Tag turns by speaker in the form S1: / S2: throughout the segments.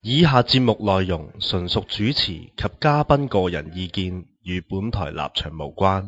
S1: 以下節目內容純屬主持及嘉賓個人意見，與本台立場無關。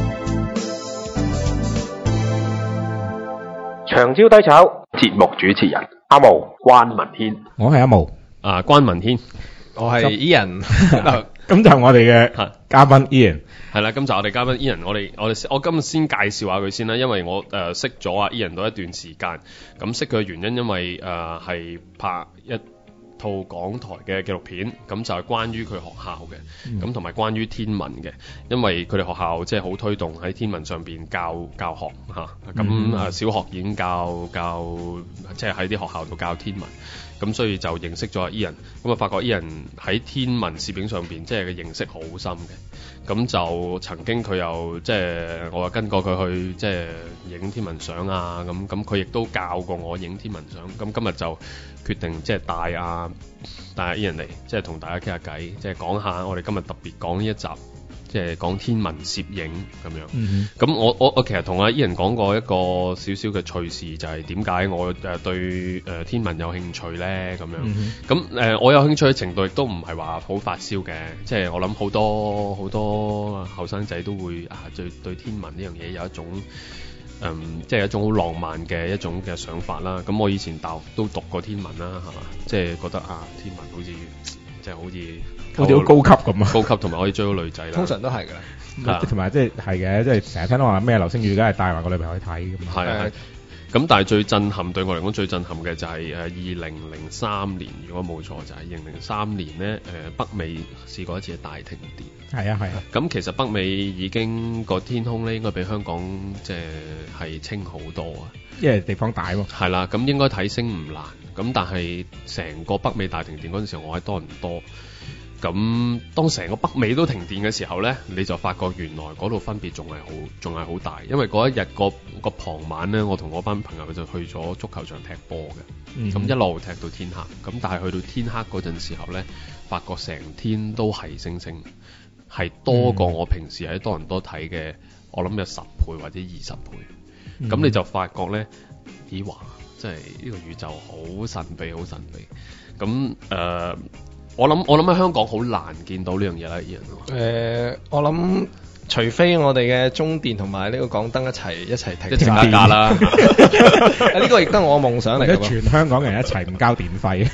S2: 長招低炒，節目主持人阿毛關文軒，
S3: 我係阿毛，
S4: 關文軒，
S5: 我係 Ian。
S3: 咁就係我哋嘅嘉賓 Ian。
S4: 係啦，今集我哋嘉賓 Ian，我今日先介紹下佢先啦，因為我識咗阿 Ian 到一段時間，咁識佢嘅原因因為係拍一套港台嘅紀錄片，咁就係關於佢學校嘅，咁同埋關於天文嘅，因為佢哋學校即係好推動喺天文上邊教學嚇，咁小學已經教即係喺啲學校度教天文，咁所以就認識咗阿 Ian，咁啊發覺 Ian 喺天文攝影上邊即係嘅認識好深嘅，咁就曾經佢又即係我又跟過佢去即係影天文相啊，咁佢亦都教過我影天文相，咁今日就決定即係帶阿 Ian 嚟，即係同大家傾下偈，即係講下我哋今日特別講呢一集，即係講天文攝影咁樣。咁我其實同阿 Ian 講過一個少少嘅趣事，就係點解我對天文有興趣咧咁樣。咁我有興趣嘅程度亦都唔係話好發燒嘅，即係我諗好多後生仔都會對天文呢樣嘢有一種即係一種好浪漫嘅一種嘅想法啦。咁我以前大學都讀過天文啦，係嘛？即係覺得天文好似即係好似
S3: 好高級咁啊！
S4: 高級同埋可以追到女仔啦。
S5: 通常都係㗎啦，
S3: 同埋即係嘅，即係成日聽到話咩流星雨，梗係帶埋個女朋友去睇咁。
S4: 係。咁但係最震撼對我嚟講最震撼嘅就係2003年，如果冇錯就係2003年咧，北美試過一次大停電。
S3: 係啊。
S4: 咁其實北美已經個天空咧應該比香港即係清好多啊，
S3: 因為地方大喎。
S4: 係啦，咁應該睇星唔難。咁但係成個北美大停電嗰陣時候，我喺多倫多。咁當成個北美都停電嘅時候咧，你就發覺原來嗰度分別仲係好大，因為嗰一日個傍晚咧，我同我班朋友就去咗足球場踢波嘅，咁一路踢到天黑，咁但係去到天黑嗰陣時候咧，發覺成天都係星星，係多過我平時喺多倫多睇嘅，我諗有10倍或者20倍，咁你就發覺咧，咦哇，真係呢個宇宙好神秘，好神秘，咁我諗喺香港好難見到呢樣嘢啦，Ian。
S5: 我諗除非我哋嘅中電同埋呢個港燈一齊停
S4: 價啦，
S5: 呢個亦都係我夢想嚟嘅。
S3: 全香港人一齊唔交電費。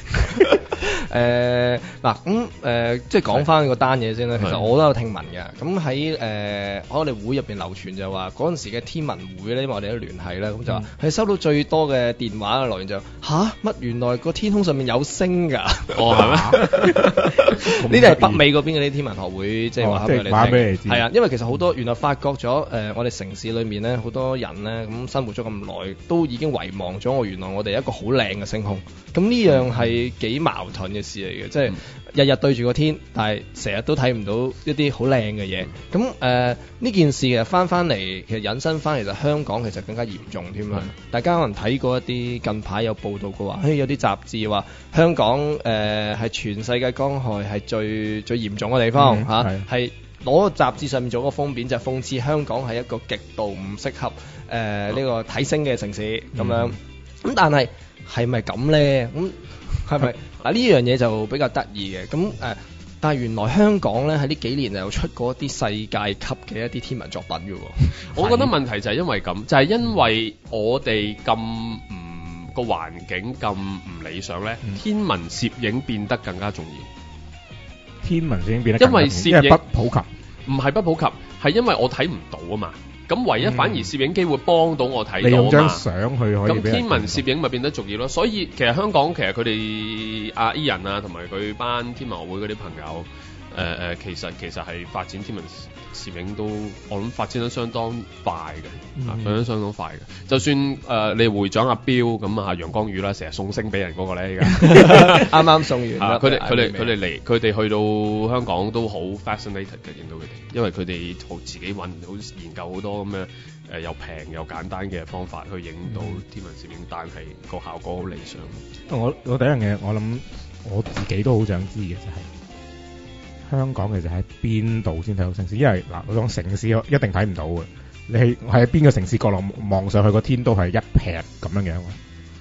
S5: 即係講翻個單嘢先啦。其實我都有聽聞嘅。咁喺我哋會入邊流傳就話嗰陣時嘅天文會咧，因為我哋都聯繫啦，咁就話係收到最多嘅電話嘅來源就乜原來個天空上面有星㗎？
S4: 哦，係咩？
S5: 呢啲係北美嗰邊嘅啲天文學會即係話俾你聽。係啊，因為其實好多原來發覺咗我哋城市裏面咧好多人咧咁生活咗咁耐，都已經遺忘咗原來我哋一個好靚嘅星空。咁呢樣係幾矛盾嘅事嚟嘅，即係日日對住個天，但係成日都睇唔到一啲好靚嘅嘢。咁呢件事其實翻嚟，其實引申翻，其實香港其實更加嚴重添啦。大家可能睇過一啲近排有報道過話，有啲雜誌話香港係全世界光害係最嚴重嘅地方嚇，係攞個雜誌上面做個封面就係諷刺香港係一個極度唔適合呢個睇星嘅城市咁樣。咁但係咪咁咧？咁係咪呢樣嘢就比較得意嘅？咁但係原來香港咧喺呢幾年就有出過一啲世界級嘅一啲天文作品嘅喎。
S4: 我覺得問題就係因為咁，就係因為我哋咁個環境咁唔理想咧，天文攝影變得更加重要。
S3: 天文攝影變得更加重要，
S4: 因為攝影
S3: 不普及，
S4: 唔係不普及，係因為我睇唔到啊嘛。咁唯一反而攝影機會幫到我睇到啊嘛。你
S3: 用張相去可以。咁
S4: 天文攝影咪變得重要咯。所以其實香港其實佢哋阿 Ian 啊同埋佢班天文學會嗰啲朋友，其實係發展天文攝影都我諗發展得相當快嘅，發展得相當快嘅。就算你會長阿彪咁啊，楊光宇啦，成日送星俾人嗰個咧，而家啱
S5: 啱送完。
S4: 佢哋去到香港都好 fascinated 嘅，見到佢哋，因為佢哋自己好研究好多咁嘅又平又簡單嘅方法去影到天文攝影，但係個效果好理想。
S3: 我第一樣嘢，我諗我自己都好想知嘅就係。香港其實喺邊度先睇到星星？因為我講城市一定睇唔到嘅。你喺邊個城市角落望上去個天都係一撇咁樣樣。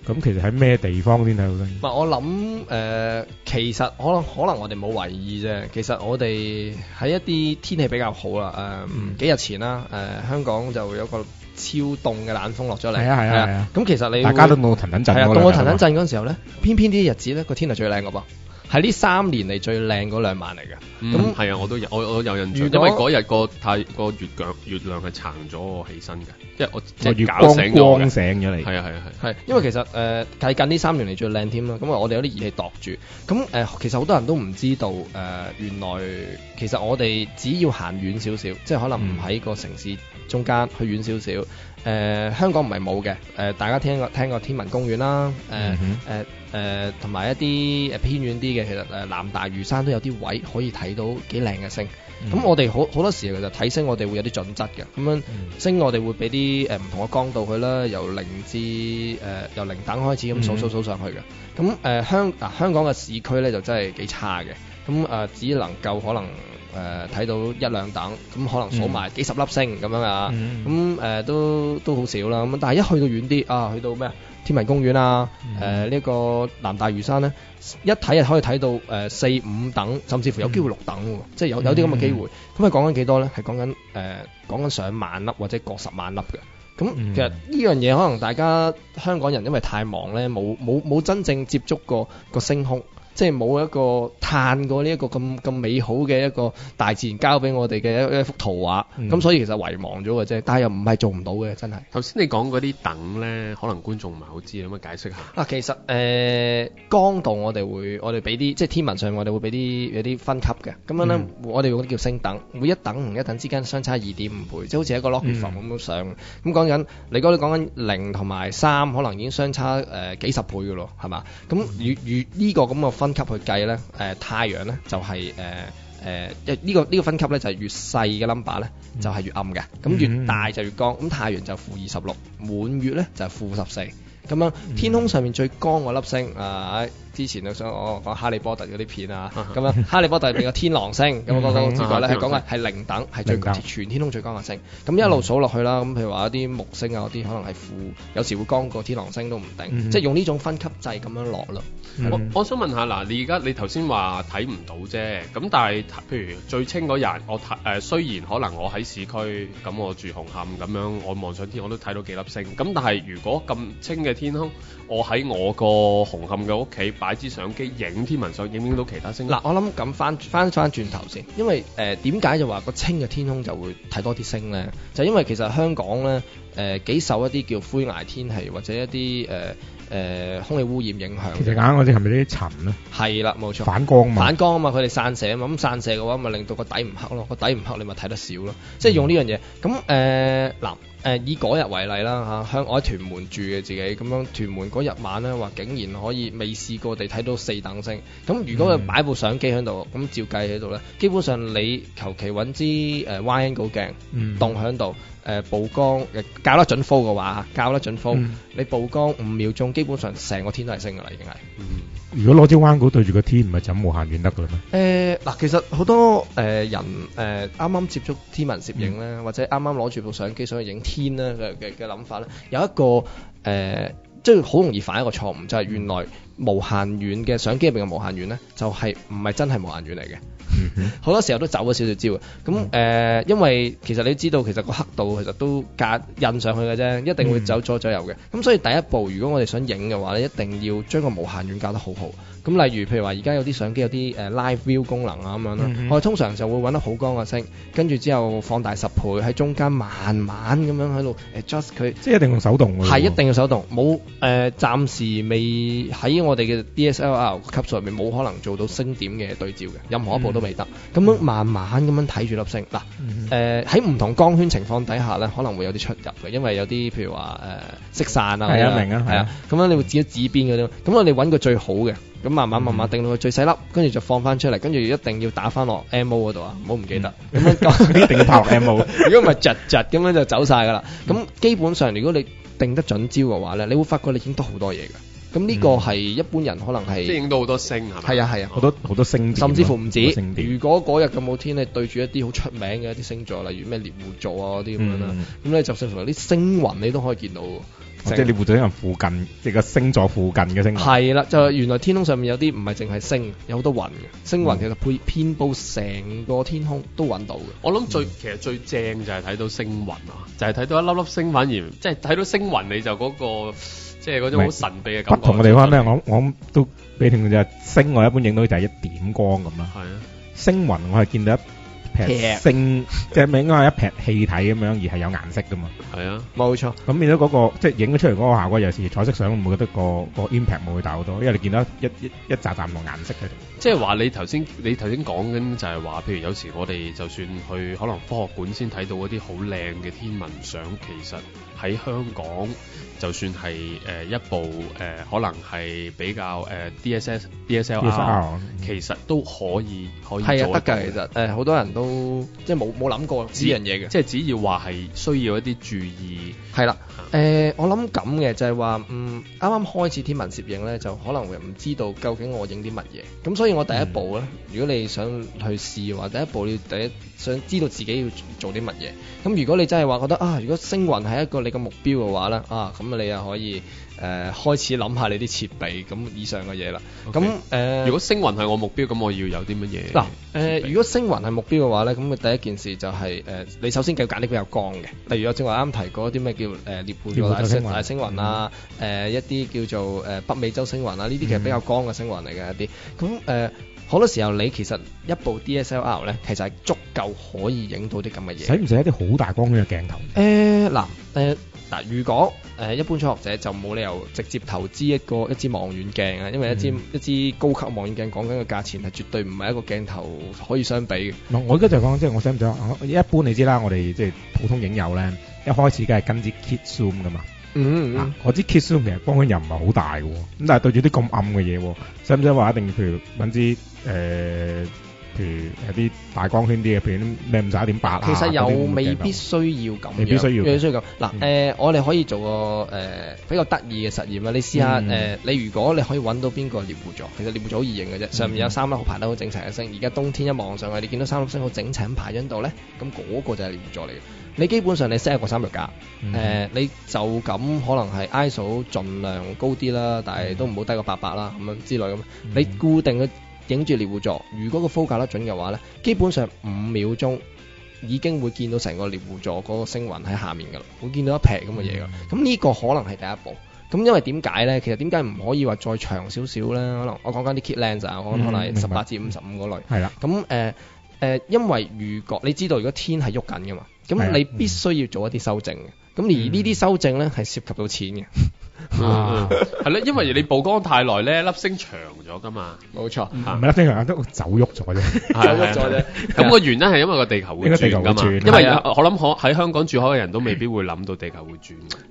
S3: 咁其實喺咩地方先睇到星？
S5: 我諗其實可能我哋冇為意啫。其實我哋喺一啲天氣比較好啦，幾日前啦，香港就有個超凍嘅冷風落咗嚟。係啊。咁其實你大
S3: 家都凍到騰騰震。係啊，
S5: 凍到騰騰震嗰陣時候咧，偏偏啲日子咧個天係最靚㗎噃。係呢3年嚟最靚嗰2晚嚟嘅。咁
S4: 係啊，我有印象，因為嗰日個月亮係撐咗我起身嘅，因為我即係搞醒咗
S3: 光醒咗嚟。
S5: 係，因為其實係近呢3年嚟最靚添啦。咁我哋有啲儀器度住。咁其實好多人都唔知道原來其實我哋只要行遠少少，即係可能唔喺個城市中間，去遠少少。香港唔係冇嘅。大家聽過天文公園啦。同埋一啲偏遠啲嘅，其實南大嶼山都有啲位可以睇到幾靚嘅星。咁我哋好多時其實睇星，我哋會有啲準則嘅。咁樣星我哋會俾啲唔同嘅光度佢啦，由0等開始咁數上去嘅。咁香港嘅市區咧就真係幾差嘅。咁只能夠可能睇到1-2等，咁可能數埋幾十粒星咁樣啊。咁都好少啦。咁但係一去到遠啲去到咩天文公園啊，呢個南大嶼山咧，一睇就可以睇到4-5等，甚至乎有機會6等喎，即係有啲咁嘅機會。咁係講緊幾多咧？係講緊上萬粒或者過10萬粒嘅。咁其實呢樣嘢可能大家香港人因為太忙咧，冇真正接觸過個星空。即係冇一個嘆過呢一個咁美好嘅一個大自然交俾我哋嘅一幅圖畫，咁所以其實遺忘咗嘅啫，但係又唔係做唔到嘅，真係。
S4: 頭先你講嗰啲等咧，可能觀眾唔係好知，有乜解釋下？
S5: 其實光度我哋俾啲，即係天文上我哋會俾啲有啲分級嘅，咁樣咧我哋用啲叫星等，每一等同一等之間相差2.5倍，即係好似一個 logarithm 咁樣上。咁講緊你講緊0同埋3，可能已經相差幾十倍嘅咯，係嘛？咁如呢個咁嘅分級去計咧，太陽咧就係呢個分級咧就係越細嘅 number 咧就係越暗嘅，咁越大就越光。咁太陽就-26，滿月咧就係-14。咁樣天空上面最光嗰粒星之前就想我講哈利波特嗰啲片啊，咁樣哈利波特入邊個天狼星，咁嗰個主角咧係講嘅係0等，係最全天空最光嘅星。咁一路數落去啦，咁譬如話一啲木星啊嗰啲可能係有時會光過天狼星都唔定，即係用呢種分級制咁樣落咯。
S4: 我想問下嗱，你頭先話睇唔到啫，咁但係譬如最清嗰日，我雖然可能我喺市區，咁我住紅磡咁樣，我望上天我都睇到幾粒星。咁但係如果咁清嘅天空，我喺我個紅磡嘅屋企擺支相機影天文相，影到其他星。
S5: 我諗咁翻轉頭先，因為點解就話個清嘅天空就會睇多啲星咧？就因為其實香港咧幾受一啲叫灰靄天氣或者一啲空氣污染影響。
S3: 其實啱嗰啲係咪啲塵咧？
S5: 係啦，冇錯。
S3: 反光嘛，
S5: 佢哋散射啊嘛，咁散射嘅話咪令到個底唔黑咯，個底唔黑你咪睇得少咯。即係用呢樣嘢。咁以嗰日為例啦嚇，我喺屯門住嘅自己，咁樣屯門嗰日晚咧話竟然可以未試過地睇到4等星。咁如果佢擺部相機喺度，咁照計喺度咧，基本上你求其揾支wide angle鏡棟喺度，曝光校得準 full 嘅話，校得準 full，你曝光5秒鐘，基本上成個天都係星㗎啦，已經係。
S3: 如果攞支彎鼓對住個天，唔係就咁無限遠得㗎啦
S5: 咩？其實好多人啱啱接觸天文攝影咧，或者啱啱攞住部相機想去影天咧嘅諗法咧，有一個即係好容易犯一個錯誤，就係原來無限遠嘅相機入邊嘅無限遠咧，就係唔係真係無限遠嚟嘅。好多時候都走咗少少招嘅。咁因為其實你知道，其實個黑度其實都印上去嘅啫，一定會走左右嘅。咁所以第一步，如果我哋想影嘅話咧，一定要將個無限遠校得好好。咁例如譬如話，而家有啲相機有啲live view 功能啊咁樣啦，我哋通常就會揾得好光嘅星，跟住之後放大10倍喺中間慢慢咁樣喺度 adjust 佢。即係一定用手動嘅。係一定要手動，冇暫時未喺我哋嘅 DSLR 級數入面冇可能做到星點嘅對照嘅，任何一部都未得。咁樣慢慢咁樣睇住粒星。喺唔同光圈情況底下咧，可能會有啲出入嘅，因為有啲譬如話色散啊，明啊，係啊，咁樣你會指一指邊嗰啲，咁我哋揾個最好嘅。咁慢慢定到佢最細粒，跟住就放翻出嚟，跟住一定要打翻落 MO 嗰度啊，唔好唔記得。咁樣一定要拍落 MO， 如果唔係窒咁樣就走晒噶啦。咁基本上如果你定得準焦嘅話咧，你會發覺你影到好多嘢嘅。咁呢個係一般人可能係即係影到好多星係咪？係啊，好多星，甚至乎唔止。如果嗰日咁好天，你對住一啲好出名嘅一啲星座，例如咩獵戶座啊嗰啲咁樣啦，咁你就算同啲星雲你都可以見到。 徵。
S3: 即係獵戶座可能附近，即係個星座附近嘅星雲。
S5: 係啦，就原來天空上面有啲唔係淨係星，有好多雲嘅。星雲其實遍佈成個天空都揾到嘅。
S4: 我諗其實最正就係睇到星雲啊，就係睇到一粒粒星，反而即係睇到星雲你就嗰個即係嗰種好神秘嘅感覺。
S3: 不同嘅地方咧，我都俾聽就係星我一般影到就係一點光咁啦。
S4: 係啊，
S3: 星雲我係見到一撇星，即係應該係一撇氣體咁樣，而係有顏色噶嘛。
S4: 係啊，
S5: 冇錯。咁
S3: 變咗嗰個即係影咗出嚟嗰個效果，有時彩色相會覺得個 impact 冇會大好多，因為你見到一紮紮唔同顏色喺度。
S4: 即係話你頭先講緊就係話，譬如有時我哋就算去可能科學館先睇到嗰啲好靚嘅天文相，其實喺香港就算係一部可能係比較DSLR，其實都可以
S5: 係啊，得㗎。其實好多人都即係冇諗過呢樣嘢嘅，
S4: 即係只要話係需要一啲注意。
S5: 係啦，我諗咁嘅就係話，啱啱開始天文攝影咧，就可能會唔知道究竟我影啲乜嘢。咁所以我第一步咧，如果你想去試嘅話，第一步你要想知道自己要做啲乜嘢。咁如果你真係話覺得啊，如果星雲係一個你嘅目標嘅話咧，咁你又可以開始諗下你啲設備咁以上嘅嘢啦。咁
S4: Okay. 如果星雲係我目標，咁我要有啲乜嘢？
S5: 嗱，如果星雲係目標嘅話咧，咁第一件事就係你首先要揀啲比較光嘅，例如我正話啱提過啲咩叫獵戶座大星雲啊，一啲叫做北美洲星雲啊，呢啲其實比較光嘅星雲嚟嘅一啲。咁好多時候你其實一部 DSLR 咧，其實係足夠可以影到啲咁嘅嘢。
S3: 使唔使一啲好大光圈嘅鏡頭？
S5: 嗱，如果一般初學者就冇理由直接投資一支望遠鏡啊，因為一支高級望遠鏡講緊嘅價錢係絕對唔係一個鏡頭可以相比嘅。
S3: 我而家就講即係我想唔想一般你知啦，我哋即係普通影友咧，一開始梗係跟支 kit zoom 噶嘛。我知 kit zoom 其實光圈又唔係好大嘅，咁但係對住啲咁暗嘅嘢，使唔使話一定譬如揾支譬如有啲大光圈啲嘅，譬如咩51.8啊，
S5: 其實又未必需要咁，
S3: 未必需要
S5: 咁。嗱，我哋可以做個比較得意嘅實驗啦。你試下你如果你可以揾到邊個獵戶座，其實獵戶座好易影嘅啫，上面有3粒好排得好整齊嘅星。而家冬天一望上去，你見到3粒星好整齊咁排喺度咧，咁嗰個就係獵戶座嚟嘅。你基本上你 set 一個三腳架，你就咁可能係 ISO 盡量高啲啦，但係都唔好低過800啦，咁樣之類咁。你固定嘅影住獵戶座，如果個 focus 得準嘅話咧，基本上5秒鐘已經會見到成個獵戶座嗰個星雲喺下面㗎啦，會見到一撇咁嘅嘢㗎。咁呢個可能係第一步。咁因為點解咧？其實點解唔可以話再長少少咧？可能我講緊啲 kit lens 啊，我可能係18至55嗰類。係啦。咁因為如果你知道如果天係喐緊㗎嘛，咁你必須要做一啲修正嘅。咁而呢啲修正咧係涉及到錢嘅。
S4: 係咯，因為你曝光太耐咧，粒星長咗噶嘛。
S5: 冇錯，
S3: 唔係粒星長，都走喐咗啫，
S5: 走喐咗啫。
S4: 咁個原因係因為個地球會轉噶嘛。因為我諗喺香港住開嘅人都未必會諗到地球會轉。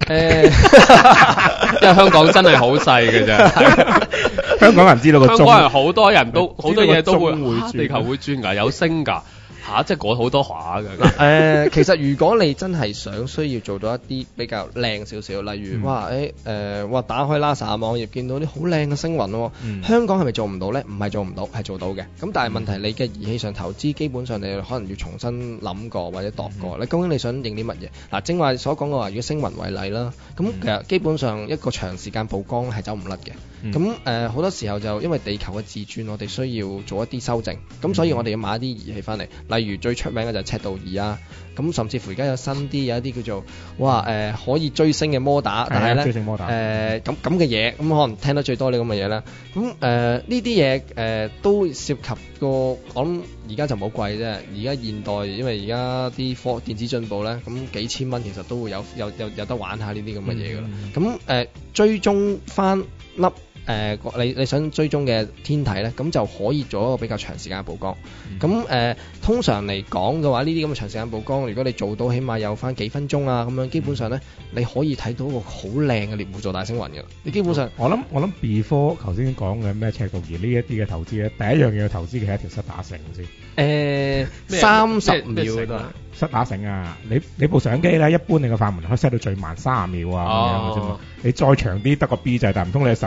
S4: 因為香港真係好細嘅啫。
S3: 香港人知道個
S4: 香港人好多人都好多嘢都會地球會轉㗎，有星㗎。即係講好多話㗎。
S5: 其實如果你真係需要做到一啲比較靚少少，例如打開 NASA 網頁見到啲好靚嘅星雲喎，香港係咪做唔到呢？唔係做唔到，係做到嘅。咁但係問題你嘅儀器上投資，基本上你可能要重新諗過或者度過。你究竟你想影啲乜嘢？嗱，正話所講嘅話，如果星雲為例啦，咁其實基本上一個長時間曝光係走唔甩嘅。咁好多時候就因為地球嘅自轉，我哋需要做一啲修正，咁所以我哋要買一啲儀器翻嚟。例如最出名嘅就係赤道儀啊，咁甚至乎而家有新啲有一啲叫做可以追星嘅摩打，但係咧咁嘅嘢，咁可能聽得最多呢咁嘅嘢啦。咁呢啲嘢都涉及個，我諗而家就冇貴啫。而家現代因為而家啲電子進步咧，咁幾千蚊其實都會有得玩下呢啲咁嘅嘢噶啦。咁追蹤翻粒。你想追蹤嘅天體咧，咁就可以做一個比較長時間嘅曝光。咁通常嚟講嘅話，呢啲咁嘅長時間曝光，如果你做到起碼有翻幾分鐘啊，咁樣基本上咧，你可以睇到個好靚嘅獵戶座大星雲嘅。你基本上，
S3: 我諗 before 頭先講嘅咩赤道儀呢一啲嘅投資咧，第一樣嘢要投資嘅係一條塞打繩先。
S5: 30秒都係
S3: 塞打繩啊！你部相機咧，一般你個快門可以 set 到最慢30秒啊咁樣嘅啫嘛。你再長啲得個 B 掣，但唔通你嘅手指撳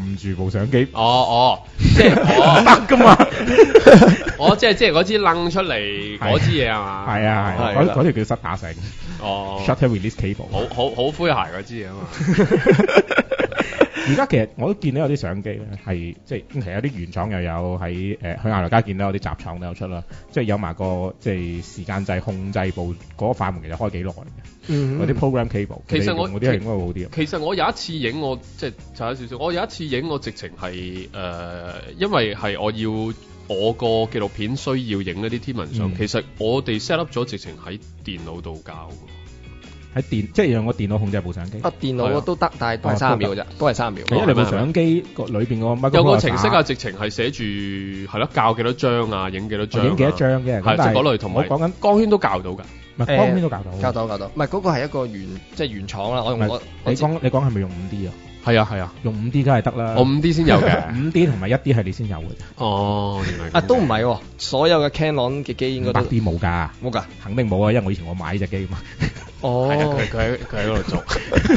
S3: 住部相機。
S4: 即係
S3: 得㗎嘛？
S4: 即係嗰支掕出嚟嗰支嘢係嘛？
S3: 係啊，嗰條叫塞打繩。Shutter release cable。
S4: 好詼諧嗰支嘢啊嘛。
S3: 而家其實我都見到有啲相機咧，係即係其實有啲原廠又有喺去亞羅街見到有啲雜廠都有出啦，即係有埋個即係時間掣控制部嗰個快門其實開幾耐嘅，嗰啲 program cable。其實我嗰啲係應該會好啲。
S4: 其實我有一次影我即係就有少少，我有一次影我直情係因為係我個紀錄片需要影一啲天文相，其實我哋 set up 咗直情喺電腦度教。
S3: 即係用個電腦控制部相機。
S5: 電腦都得，但係都係30秒嘅啫，都係3秒。
S3: 因為你部相機個裏邊個
S4: 有個程式啊，直情係寫住係咯，教幾多張啊，影幾多張。
S3: 影幾多張嘅，
S4: 係即係嗰類，同埋我講緊光圈都教到㗎。
S3: 唔係光圈都教到。
S5: 唔係嗰個係一個原廠啦。你講
S3: 係咪用5D 啊？
S4: 係啊，用
S3: 5D 梗係得啦。
S4: 我5D 先有嘅
S3: ，5D 同埋1D 係你先有嘅。
S4: 原來
S5: 都唔係喎，所有嘅 Canon 嘅機應該都
S3: 5D 冇㗎，肯定冇啊，因為我以前我買呢隻機嘛。
S4: 係啊，佢喺嗰度做。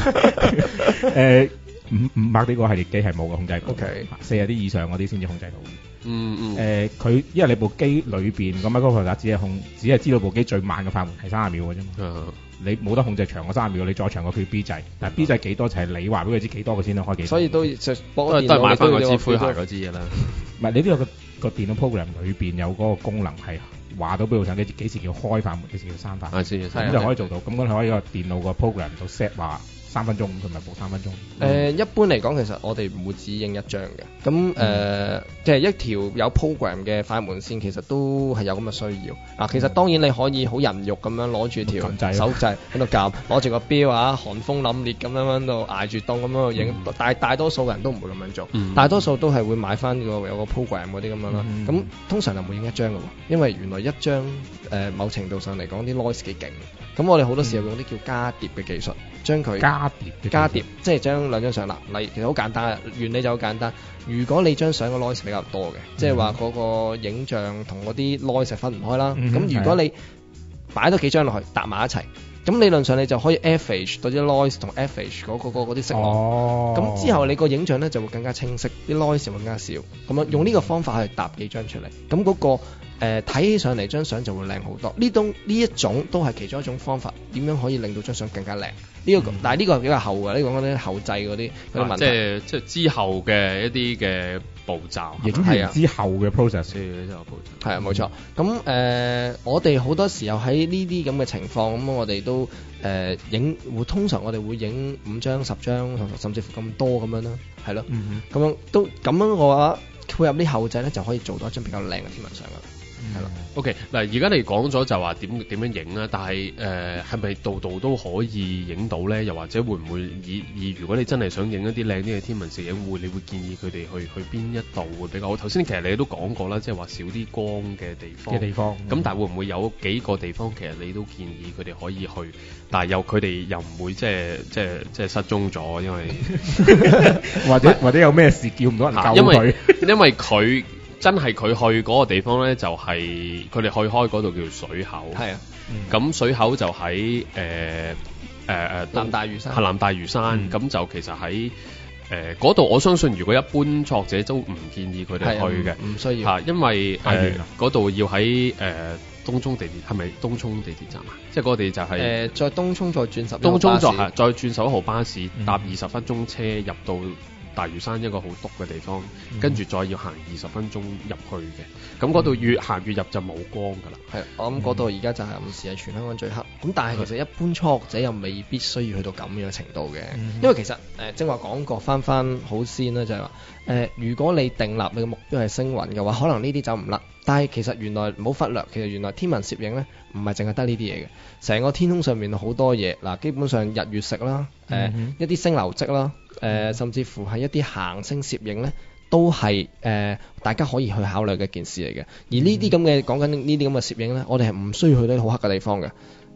S3: 500D 個系列機係冇嘅控制到。40D 以上嗰啲先至控制到。佢因為你部機裏邊個 microcontroller 只係知道部機最慢嘅快門係30秒嘅啫嘛。你冇得控制長過30秒，你再長過佢 B 掣。但係 B 掣幾多就係你話俾佢知幾多佢先得開幾多。
S5: 所以都係
S4: 買翻嗰支灰鞋嗰支嘢啦。
S3: 唔係你都有個電腦 program 裏邊有嗰個功能係話到俾部相機幾時叫開快門，幾時叫閂快門。咁就可以做到。咁佢可以個電腦個 program 度 set 話3分鐘，佢咪報3分鐘。
S5: 一般嚟講，其實我哋唔會只影一張嘅。咁即係一條有 program 嘅快門線，其實都係有咁嘅需要。其實當然你可以好人肉咁樣攞住條手掣喺度夾，攞住個錶啊，寒風凜冽咁樣喺度捱住凍咁樣去影。但係大多數人都唔會咁樣做，大多數都係會買翻有個 program 嗰啲咁樣啦。咁通常就唔會影一張嘅喎，因為原來一張某程度上嚟講啲 noise 幾勁。咁我哋好多時候用啲叫加疊嘅技術，將佢加疊，即係將兩張相其實好簡單，原理就好簡單。如果你張相嘅 noise 比較多嘅，即係話嗰個影像同嗰啲 noise 分唔開啦。咁如果你擺多幾張落去搭埋一齊，咁理論上你就可以 average 嗰啲 noise 同 average 嗰啲色落。咁之後你個影像咧就會更加清晰，啲 noise 會更加少。咁樣用呢個方法去搭幾張出嚟，咁嗰個睇起上嚟張相就會靚好多。呢一種都係其中一種方法，點樣可以令到張相更加靚？但係呢個係比較後嘅，呢個講緊啲後製嗰啲問題。
S4: 即係之後嘅一啲嘅步驟，
S3: 影完之後嘅 process。
S5: 係啊，冇錯。咁我哋好多時候喺呢啲咁嘅情況，咁我哋都通常我哋會影5張、10張，甚至乎咁多咁樣啦，係咯。咁樣嘅話，配合啲後製咧，就可以做到一張比較靚嘅天文相啦。係啦
S4: ，OK 嗱，而家你講咗就話點樣影啦，但係係咪度度都可以影到咧？又或者會唔會如果你真係想影一啲靚啲嘅天文攝影，你會建議佢哋去邊一度會比較好？頭先其實你都講過啦，即係話少啲光嘅地方。咁但係會唔會有幾個地方其實你都建議佢哋可以去，但係佢哋又唔會即係失蹤咗，因為
S3: 或者有咩事叫唔到人救佢，
S4: 因為佢。真係佢去嗰個地方咧，就係佢哋去開嗰度叫水口。
S5: 係啊，
S4: 咁水口就喺
S5: 南大嶼山。
S4: 係南大嶼山，咁就其實喺嗰度，我相信如果一般作者都唔建議佢哋去嘅，
S5: 唔需要。
S4: 因為嗰度要喺東涌地鐵，係咪東涌地鐵站啊？即係嗰個地就係
S5: 再東涌再轉11號巴士。
S4: 東涌再轉11號巴士，搭20分鐘車入到大嶼山一個好篤嘅地方，跟住再要行20分鐘入去嘅，咁嗰度越行越入就冇光㗎啦。
S5: 係，我諗嗰度而家就係暗示係全香港最黑。咁但係其實一般初學者又未必需要去到咁樣嘅程度嘅，因為其實正話講過翻好先啦，就係話如果你訂立你嘅目標係星雲嘅話，可能呢啲走唔甩。但係其實原來唔好忽略，其實原來天文攝影咧唔係淨係得呢啲嘢嘅，成個天空上面好多嘢嗱，基本上日月食啦，一啲星流跡啦，甚至乎係一啲行星攝影咧，都係大家可以去考慮嘅一件事嚟嘅。而呢啲咁嘅講緊呢啲咁嘅攝影咧，我哋係唔需要去到好黑嘅地方嘅。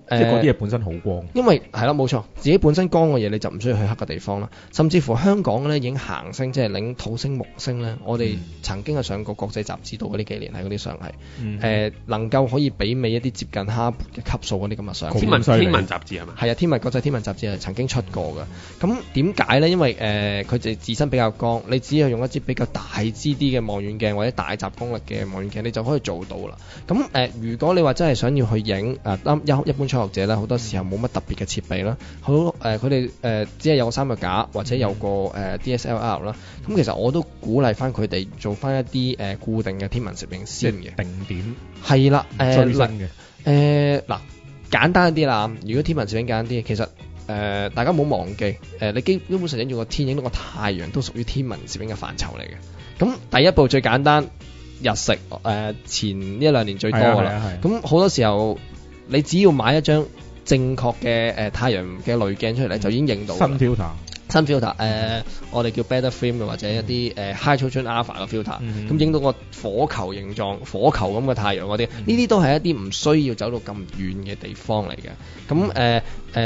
S3: 即係嗰啲嘢本身好光。
S5: 因為係啦，冇錯，自己本身光嘅嘢你就唔需要去黑嘅地方啦。甚至乎香港咧已經行星，即係領土星、木星咧，我哋曾經係上過國際雜誌度嗰啲幾年喺嗰啲相係，能夠可以媲美一啲接近哈勃嘅級數嗰啲咁嘅相。
S4: 天文雜誌係咪？
S5: 係啊，國際天文雜誌係曾經出過嘅。咁點解咧？因為佢哋自身比較光，你只要用一支比較大支啲嘅望遠鏡或者大集光力嘅望遠鏡，你就可以做到啦。咁如果你話真係想要去影一般初學者咧，好多時候冇乜特別嘅設備啦，佢哋只係有個三腳架或者有個DSLR 啦。咁其實我都鼓勵翻佢哋做翻一啲固定嘅天文攝影先嘅
S3: 定點
S5: 係啦，
S3: 最新嘅
S5: 嗱簡單啲啦。如果天文攝影簡單啲，其實大家唔好忘記你基本上影住個天，影到個太陽都屬於天文攝影嘅範疇嚟嘅。咁第一步最簡單，日食前一兩年最多㗎啦。咁好多時候你只要買一張正確嘅太陽嘅濾鏡出嚟，就已經影到新 filter， 我哋叫 better film 或者一啲high chosen alpha 嘅 filter， 咁影到個火球形狀、火球咁嘅太陽嗰啲，呢啲都係一啲唔需要走到咁遠嘅地方嚟嘅。咁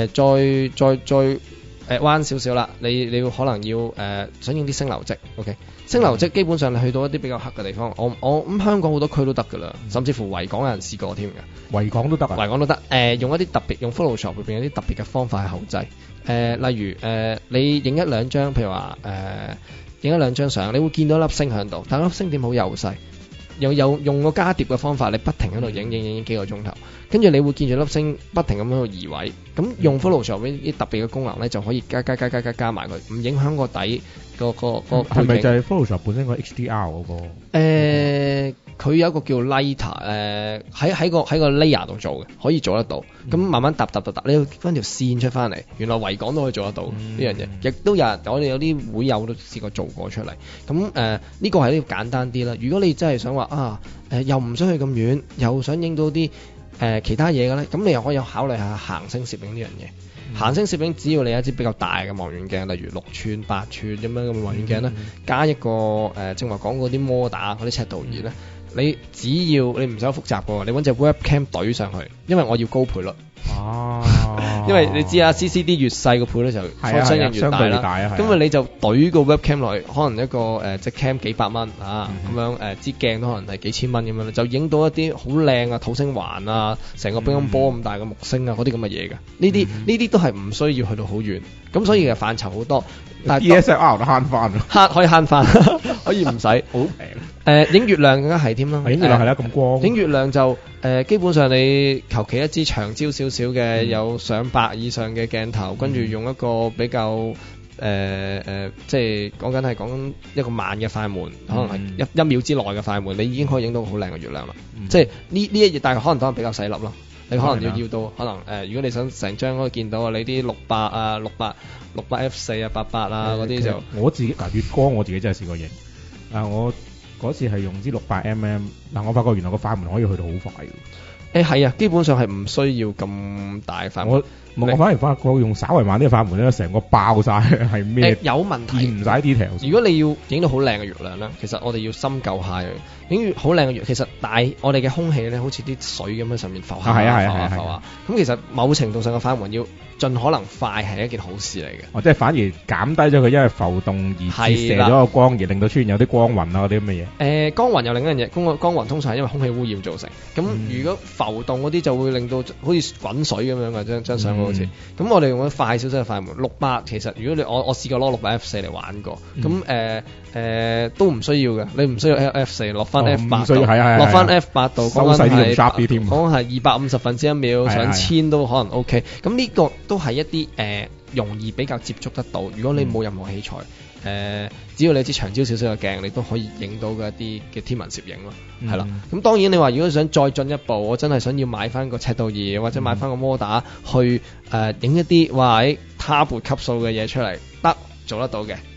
S5: 再彎少少啦，你要可能要想影啲星流跡 ，OK？ 星流跡基本上你去到一啲比較黑嘅地方，我咁香港好多區都得㗎啦，甚至乎維港有人試過添嘅，
S3: 維港都得啊，
S5: 維港都得。用一啲特別用 Photoshop 入邊有啲特別嘅方法去後製。例如你影一兩張，譬如話影一兩張相，你會見到粒星喺度，但係粒星點好幼細，又用個加疊嘅方法，你不停喺度影幾個鐘頭，跟住你會見住粒星不停咁喺度移位。咁用 Photoshop 呢啲特別嘅功能咧，就可以加埋佢，唔影響個底個
S3: 係咪就係 Photoshop 本身個 HDR 嗰個？
S5: 佢有一個叫 Lighter， 喺個 layer 度做嘅，可以做得到。咁慢慢搭，你要分條線出翻嚟。原來維港都可以做得到呢樣嘢，亦都有人我哋有啲會友都試過做過出嚟。咁呢個係呢個簡單啲啦。如果你真係想話又唔想去咁遠，又想影到啲其他嘢嘅咧，咁你又可以考慮下行星攝影呢樣嘢。行星攝影只要你有一支比較大嘅望遠鏡，例如6寸、8寸咁樣嘅望遠鏡咧，加一個正話講嗰啲摩打嗰啲尺度儀咧，你只要你唔使複雜嘅，你揾隻 webcam 懟上去，因為我要高倍率。因為你知啊 ，CCD 越細個倍率就相應越大啦。咁你就懟個 webcam 落去，可能一個隻 cam 幾百蚊咁樣支鏡都可能係幾千蚊咁樣，就影到一啲好靚啊土星環啊，成個乒乓波咁大嘅木星啊嗰啲咁嘅嘢嘅。呢啲都係唔需要去到好遠，咁所以嘅範疇好多。但係
S3: DSLR 都慳翻，
S5: 可以慳翻，可以唔使好平。影月亮更加係添啦，
S3: 影月亮係啦咁光。
S5: 影月亮就基本上你求其一支長焦少少嘅，有上百以上嘅鏡頭，跟住用一個比較即係講緊一個慢嘅快門，可能係一秒之內嘅快門，你已經可以影到好靚嘅月亮啦。即係呢一嘢，但係可能比較細粒咯。你可能要到可能如果你想成張可以見到你啲600啊、600 F4 啊、88啊嗰啲就
S3: 我自己月光我自己真係試過影。我嗰次係用支600mm，我發覺原來個快門可以去到好快嘅。
S5: 係啊，基本上係唔需要咁大快門。
S3: 我反而發覺用稍為慢啲嘅快門咧，成個爆晒係咩？
S5: 有問題，
S3: 唔使 detail。
S5: 如果你要影到好靚嘅月亮咧，其實我哋要深究下嘅。影好靚嘅月，其實我哋嘅空氣咧，好似啲水咁喺上面浮下浮下。咁其實某程度上嘅快門要盡可能快係一件好事嚟嘅。即係反而減低咗佢因為浮動而折射咗個光，而令到出現有啲光雲啊嗰啲咁嘅嘢。光雲又另一樣嘢，光雲通常係因為空氣污染造成。咁如果浮動嗰啲就會令到好似滾水咁樣嘅張相好似。咁我哋用咗快少少嘅快門，600其實如果你我試過攞600 F4 嚟玩過，咁都唔需要嘅，你唔需要 F4 落翻 F8 度，落翻 F8 度，講緊係250分之一秒，上千都可能 OK。咁呢個都係一啲容易比較接觸得到。如果你冇任何器材，只要你支長焦少少嘅鏡，你都可以影到嘅一啲嘅天文攝影咯，係啦。咁當然你話如果想再進一步，我真係想要買翻個尺度儀或者買翻個摩打去影一啲喺哈勃級數嘅嘢出嚟，做得到嘅。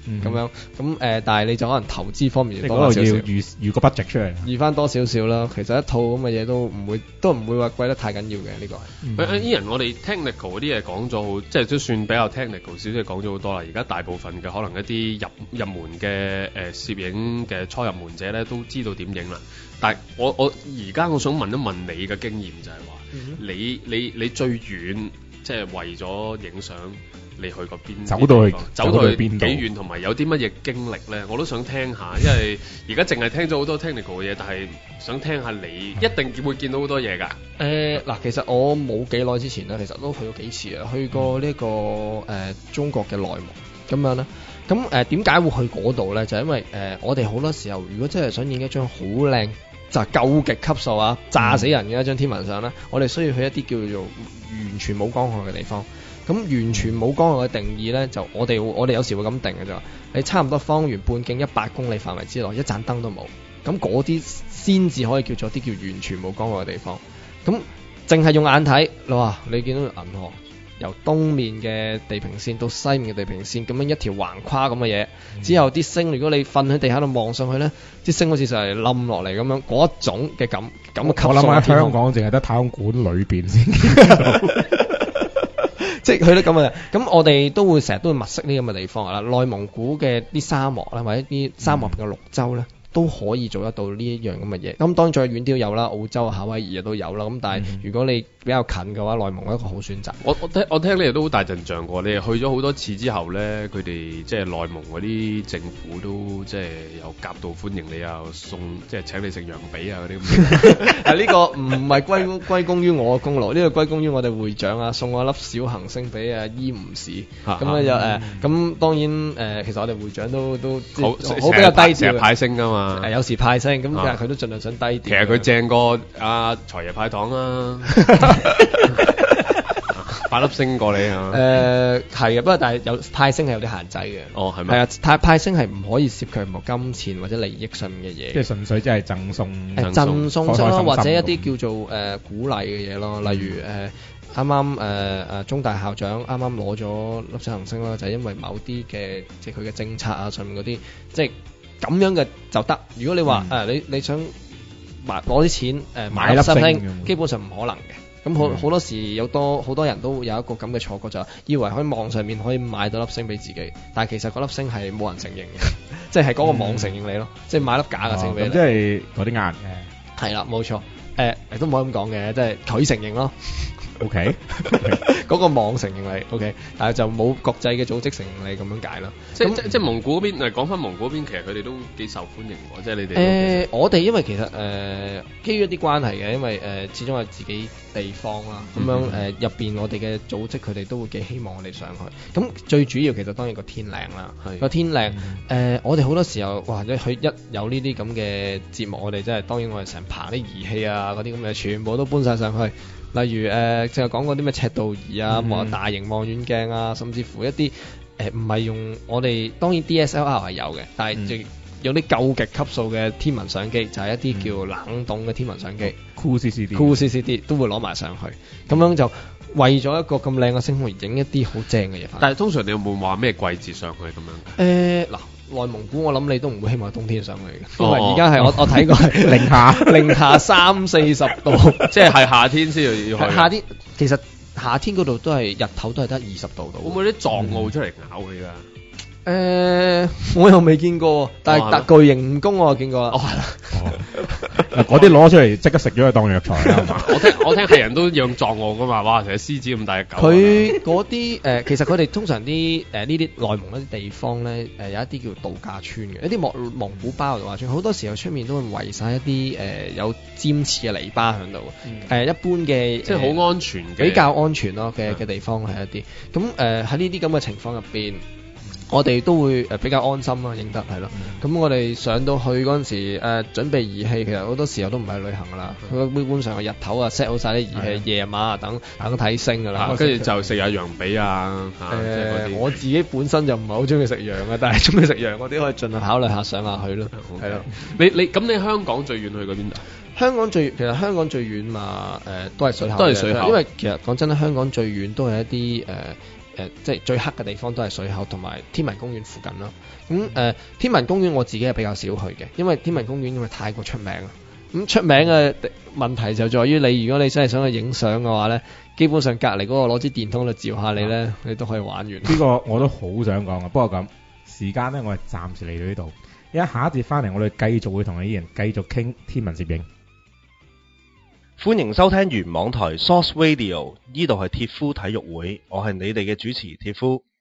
S5: 咁樣咁但係你就可能投資方面多少少，
S3: 要預個 budget 出嚟，
S5: 預翻多少少啦。其實一套咁嘅嘢都唔會話貴得太緊要嘅呢個係。
S4: Ian，我哋 technical 嗰啲嘢講咗好，即係都算比較 technical 少少講咗好多啦。而家大部分嘅可能一啲入門嘅攝影嘅初入門者咧都知道點影啦。但係我而家我想問一問你嘅經驗就係話，你最遠即係為咗影相，你去過邊？走到去邊幾遠，同埋有啲乜嘢經歷咧？我都想聽下，因為而家淨係聽咗好多 technical 嘅嘢，但係想聽下你一定會見到好多嘢㗎。
S5: 嗱，其實我冇幾耐之前咧，其實都去過幾次啊，去過呢個中國嘅內蒙咁樣啦。咁點解會去嗰度咧？就係因為我哋好多時候，如果真係想影一張好靚，就係究極級數啊，炸死人嘅一張天文相咧，我哋需要去一啲叫做完全冇光害嘅地方。咁完全冇光害嘅定義咧，就我哋有時會咁定嘅就，你差唔多方圓半徑100公里範圍之內，一盞燈都冇，咁嗰啲先至可以叫做啲叫完全冇光害嘅地方。咁淨係用眼睇，哇！你見到銀河由東面嘅地平線到西面嘅地平線，咁樣一條橫跨咁嘅嘢，之後啲星，如果你瞓喺地下度望上去咧，啲星好似就係冧落嚟咁樣，嗰一種嘅咁嘅級數。我諗喺香港淨係得太空館裏邊先見到。即係去得咁嘅，咁我哋都會成日都會物色呢咁嘅地方啦。內蒙古嘅啲沙漠啦，或者啲沙漠嘅綠洲咧，都可以做得到呢一樣咁嘅嘢。咁當然再遠啲都有啦，澳洲、夏威夷都有啦。咁但係如果你比較近嘅話，內蒙係一個好選擇。
S4: 我聽你哋都好大陣仗過，你哋去咗好多次之後咧，佢哋即係內蒙嗰啲政府都即係有夾道歡迎你啊，送即係請你食羊髀啊嗰啲咁。
S5: 呢個唔係歸功於我嘅功勞，呢個歸功於我哋會長啊，送我粒小行星俾醫務士。咁咧就咁當然其實我哋會長都好比較低調，
S4: 成日派星㗎嘛。
S5: 有時派星，咁但係佢都盡量想低調。
S4: 其實佢正過阿財爺派糖啦。派粒星過你啊？
S5: 係嘅，不過但係有派星係有啲限制嘅。
S4: 哦，係咪？
S5: 係啊，派星係唔可以涉及任何金錢或者利益上面嘅嘢。
S3: 即係純粹即係贈送。
S5: 贈送式咯，或者一啲叫做鼓勵嘅嘢咯，例如啱啱中大校長啱啱攞咗粒小行星啦，就係因為某啲嘅即係佢嘅政策啊上面嗰啲，即係咁樣嘅就得。如果你話你想攞啲錢買粒星，基本上唔可能嘅。咁好多時好多人都有一個咁嘅錯覺，就以為喺網上面可以買到粒星俾自己，但係其實嗰粒星係冇人承認嘅，即係嗰個網承認你咯，即係買粒假嘅星俾你。
S3: 即係嗰啲呃嘅。係
S5: 啦，冇錯。都唔可以咁講嘅，即係佢承認咯。
S3: OK，
S5: 嗰個網承認你 OK， 但係就冇國際嘅組織承認你咁樣解啦。
S4: 即係蒙古嗰邊，講翻蒙古嗰邊，其實佢哋都幾受歡迎喎。即係你哋
S5: 我哋因為其實基於一啲關係嘅，因為始終係自己地方啦，咁樣入邊我哋嘅組織佢哋都會幾希望我哋上去。咁最主要其實當然個天靚啦，個天靚我哋好多時候或者佢一有呢啲咁嘅節目，我哋真係當然我哋成棚啲儀器啊嗰啲咁嘅全部都搬晒上去。例如淨係講嗰啲咩赤道儀啊、大型望遠鏡啊，甚至乎一啲唔係用我哋當然 DSLR 係有嘅，但係就有啲究極級數嘅天文相機，就係一啲叫冷凍嘅天文相機，Cool CCD 都會攞埋上去，咁樣就為咗一個咁靚嘅星空而影一啲好正嘅嘢。但
S4: 係通常你有冇話咩季節上去咁樣？
S5: 嗱。內蒙古我諗你都唔會希望冬天上去嘅，因為而家係我睇過係零下30-40度，
S4: 即係夏天先要去。
S5: 夏天其實夏天嗰度都係日頭都係得20度度。
S4: 會唔會啲藏獒出嚟咬你㗎？
S5: 我又未見過，但係巨型蜈蚣我見過啦。係啦。
S3: 嗰啲攞出嚟即刻食咗佢當藥材啦，係嘛？
S4: 我聽係人都養藏獒噶嘛，哇！成隻獅子咁大隻狗。
S5: 佢嗰啲其實佢哋通常啲呢啲內蒙一啲地方咧，有一啲叫度假村嘅，一啲蒙古包度假村，好多時候出面都會圍晒一啲有尖刺嘅籬笆喺度。一般嘅
S4: 即係好安全嘅，
S5: 比較安全咯嘅地方係一啲。咁喺呢啲咁嘅情況入邊，我哋都會比較安心啦，影得係咯。咁我哋上到去嗰陣時，準備儀器，其實好多時候都唔係旅行噶啦。佢基本上係日頭啊 set 好晒啲儀器，夜晚啊等睇星噶啦。
S4: 跟住就食下羊髀啊。
S5: 我自己本身就唔係好中意食羊嘅，但係中意食羊嗰啲可以盡量考慮下上下去咯。係咯。
S4: 你香港最遠去過邊度？
S5: 其實香港最遠嘛，都係水口。因為其實講真啦，香港最遠都係一啲即係最黑嘅地方都係水口同埋天文公園附近咯。咁天文公園我自己係比較少去嘅，因為天文公園因為太過出名啦。咁出名嘅問題就在於你，如果你真係想去影相嘅話咧，基本上隔離嗰個攞支電筒嚟照下你咧，你都可以玩完。
S3: 呢個我都好想講啊，不過咁時間咧，我係暫時嚟到呢度。一下一節翻嚟，我哋繼續會同阿 Ian繼續傾天文攝影。
S1: 歡迎收聽原網台 Source Radio， 呢度係鐵夫體育會，我係你哋嘅主持鐵夫。